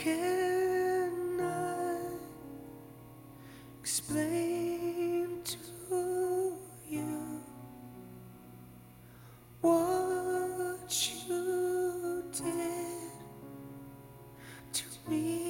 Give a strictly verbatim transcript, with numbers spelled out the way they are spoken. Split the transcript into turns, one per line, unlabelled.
can I explain to you what you did to me?